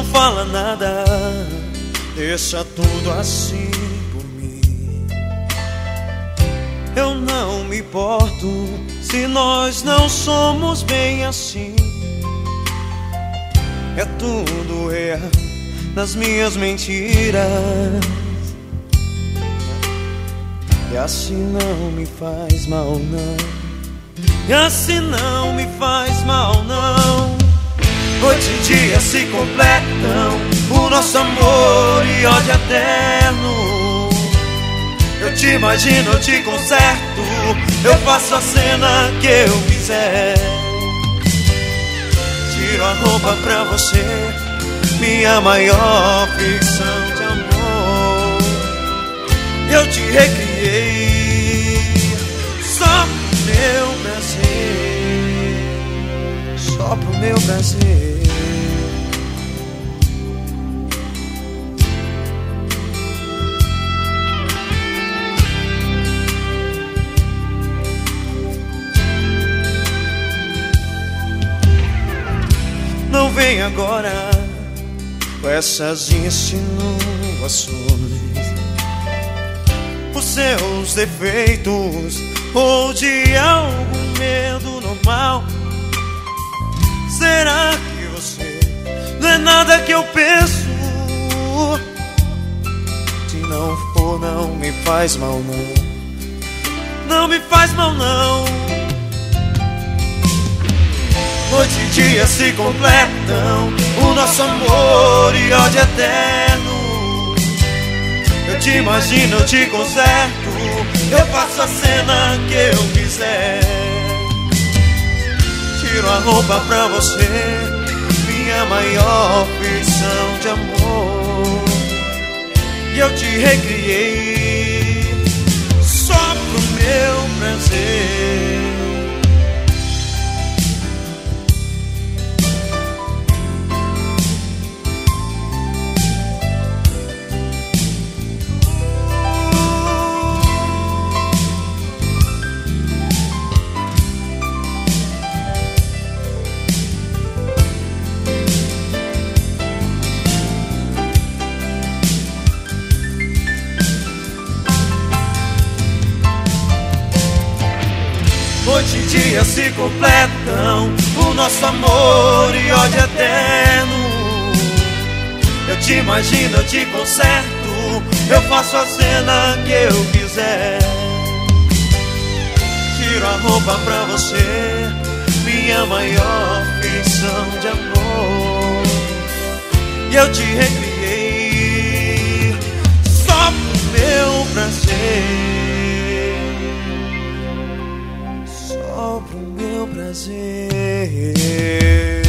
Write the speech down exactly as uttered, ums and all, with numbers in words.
não fala nada, deixa tudo assim por mim. Eu não me importo se nós não somos bem assim. É tudo erro nas minhas mentiras, e assim não me faz mal não, e assim não me faz mal não. Noite e dia se completam, o nosso amor e ódio eterno. Eu te imagino, eu te conserto, eu faço a cena que eu quiser. Tiro a roupa pra você, minha maior ficção de amor. Eu te recriei só pro meu prazer, só pro meu prazer. Não vem agora com essas insinuações, os seus defeitos ou de algum medo normal. Será que você não é nada que eu penso? Se não for, não me faz mal não, não me faz mal não. Noite e dia se completam, o nosso amor e ódio eterno. Eu te imagino, eu te conserto, eu faço a cena que eu quiser. Tiro a roupa pra você, minha maior ficção de amor. E eu te recriei só pro meu prazer. Noite e dia se completam, o nosso amor e ódio eterno. Eu te imagino, eu te conserto, eu faço a cena que eu quiser. Tiro a roupa pra você, minha maior ficção de amor. E eu te recriei só pro meu prazer, só pro meu prazer.